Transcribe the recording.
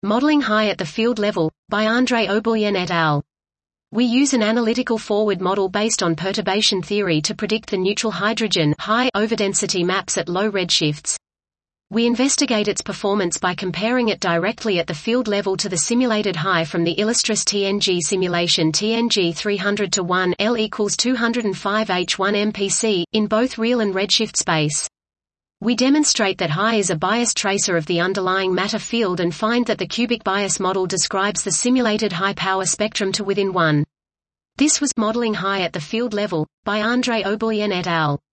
Modeling high at the field level, by Andrei Obolyan et al. We use an analytical forward model based on perturbation theory to predict the neutral hydrogen high overdensity maps at low redshifts. We investigate its performance by comparing it directly at the field level to the simulated high from the Illustris TNG simulation TNG 300:1 L equals 205 H1 MPC, in both real and redshift space. We demonstrate that high is a biased tracer of the underlying matter field and find that the cubic bias model describes the simulated high-power spectrum to within 1. This was Modeling High at the Field Level, by Andrei Obolyan et al.